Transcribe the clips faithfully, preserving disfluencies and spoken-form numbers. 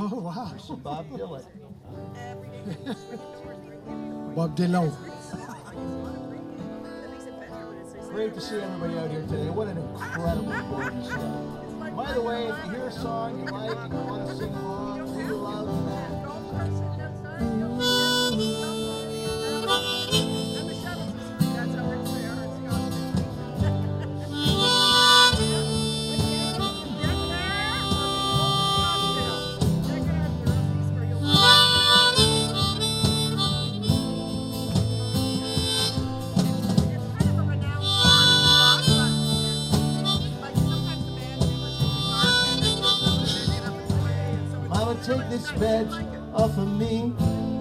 Oh, wow. Mister Bob Dylan. Bob Dylan. Great to see everybody out here today. What an incredible gorgeous day. By the way, if you hear a song you like and you want to sing along, we love that. Mama, take this badge off of me.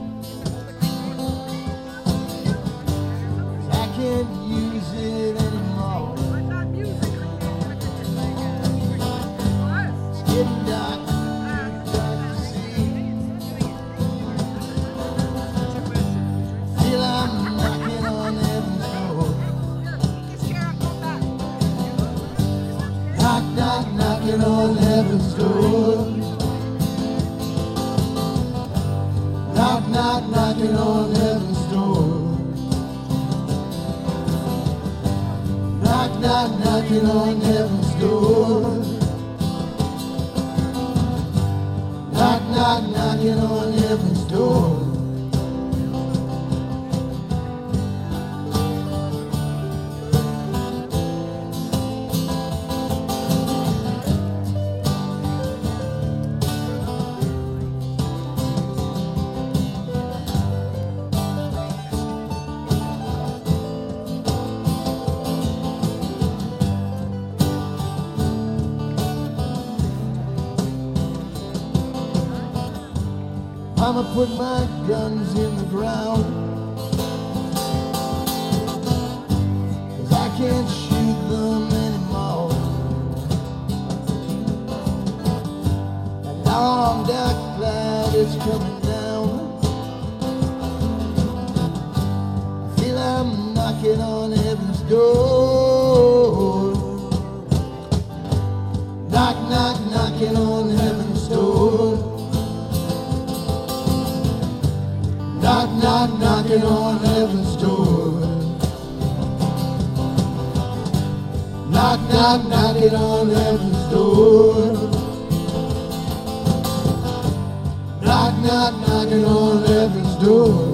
I can't use it anymore. It's getting dark, dark to see. Feel I'm knocking on heaven's door. Knock, knock, knocking on heaven's door. Knock, knock, knocking on heaven's door. Knock, knock, knocking on heaven's door. Knock, knock, knocking on heaven's door. I'ma put my guns in the ground, 'cause I can't shoot them anymore. And long dark cloud is coming down. I feel I'm knocking on heaven's door. Knock, knock, knocking on heaven's door. Knock, knock, knocking on heaven's door. Knock, knock, knocking on heaven's door. Knock, knock, knocking on heaven's door.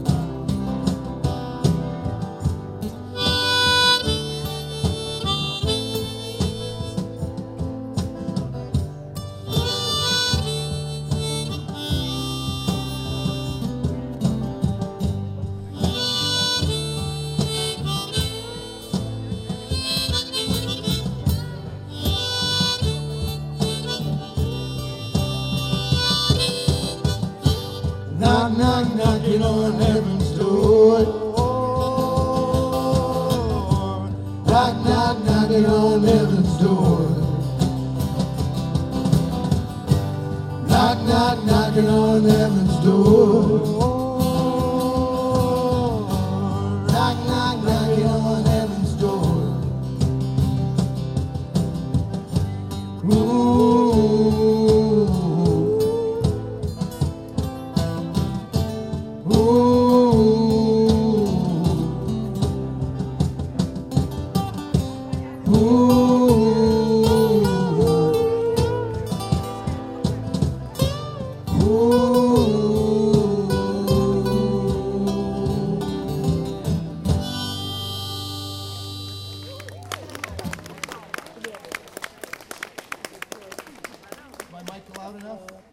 Knock, knock, knocking on heaven's door. Knock, knock, knocking on heaven's door. Knock, knock, knocking on heaven's door. Knock, knock, knocking on heaven's door. Ooh. My mic loud enough?